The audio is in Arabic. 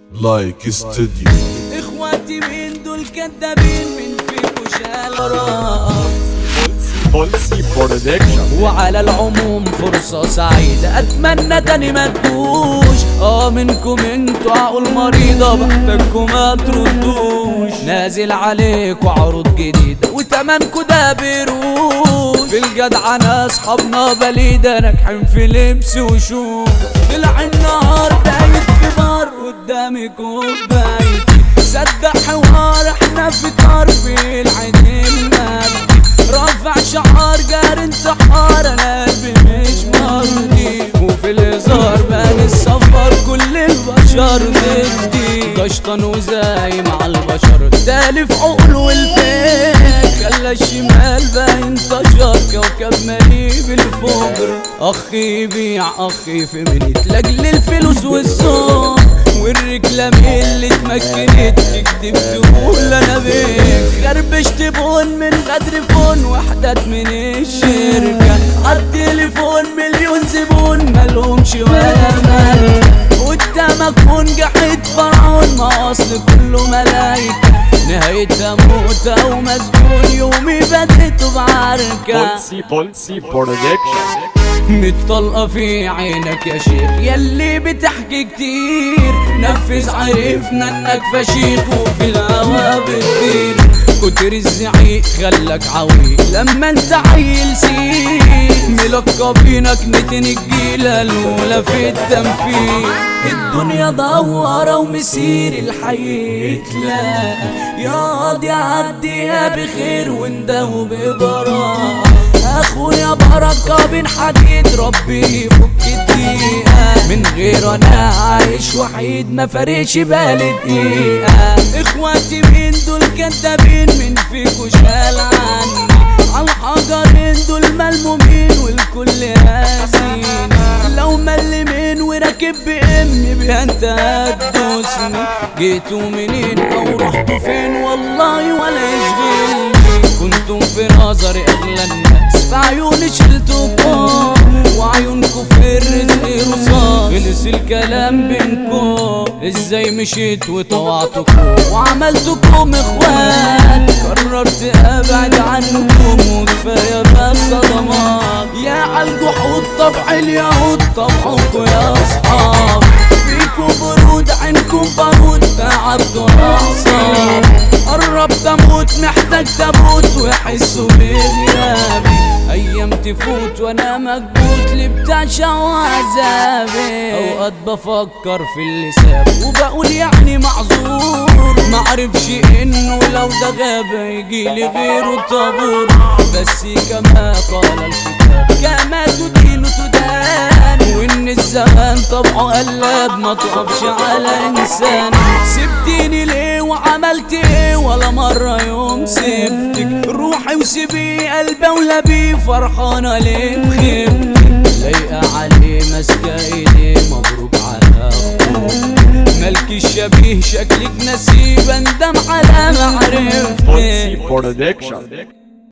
لايك استوديو. اخواتي مين دول كدابين، من فيكو شال بولسي برودكشن. وعلى العموم فرصة سعيدة، اتمنى تاني ما تجوش. منكم انتوا عقول مريضة، بحتاجكم ما تردوش. نازل عليكوا عروض جديدة وتمنكوا ده بيروش. في الجدعنة اصحابنا بليدة، ناجحين في لبس وشوش. طلع النهار بايت في بار قدامكم بايت، صدق حوار احنا في طرف العين المال. رافع شعار جار انتحار، انا قلبي مش مرضي. وفي الهزار بان السفر كل البشر ضدي. قشطن وزاي مع البشر تالف عقل والفين، خلى الشمال باين انتشر كوكب مليء بالفجر. اخي يبيع اخي في منيت لاجل الفلوس والصوت، والرجلة اللي اتمكنت تكدب تقول انا بيك. خربشت بون من غدر فون، وحدات من الشركة عالتليفون مليون زبون مالهمش ولا مال. قدامك منجحت فرعون، ما اصل كله ملايكة. نهايتها موتة ومسجون، يومي بديته بعركة. بولسي برودكشن. متطلقة في عينك يا شيخ يلي بتحكي كتير، نفذ عرفنا انك فشيخ وفي الهوا بتطير. كتر الزعيق خلك عويق لما انت عيل سيء، ملقبينك نتن الجيلة الأولى في التنفيذ. الدنيا دوارة ومسير الحي يتلاقى، يا قاضي عديها بخير ونداو ببراءة. اخويا بركة بين حديد، ربي يفك الدقيقة. من غير انا عايش وحيد، ما فارقش بالي دقيقة. اخواتي مين دول كدابين، من فيكو شال عني. عالحجرين دول ملمومين والكل هازين. لو ملمين وراكب بامي بيها انت هتدوسني. جيتوا منين او رحتوا فين والله ولا يشغلني. كنتم في نظري اغلى الناس، في عيوني شلتكم وعيونكم في الرزق رصاص. خلص الكلام بينكم، ازاي مشيت وطوعتكم وعملتكم اخوات. قررت ابعد عنكم وكفايه بس صدمات. يا عالجحود طبع اليهود طبعكم يا اصحاب. فيكم برود عينكم بارود، تعبتوا اعصاب. قربت اموت محتاج تابوت ويحسوا بغيابي. ايام تفوت وانا مكبوت لبتعشى وعذابي. اوقات بفكر في اللي ساب وبقول يعني معذور، معرفش انه لو ده غاب يجيلي غيره طابور. بس كما قال الكتاب كما تدين تدان، وان الزمان طبعه قلب ما تقفش على انسان. سبتيني ليه وعملت ايه، ولا مرة يوم سبتك. روحي وسيبي قلبي ولبي، فرحانة ليه بخيبتك. لايقة عليه ماسكة ايديه، مبروك على اخوك. ملك الشبيه شكلك نسيب، اندم على معرفتك. بولسي برودكشن.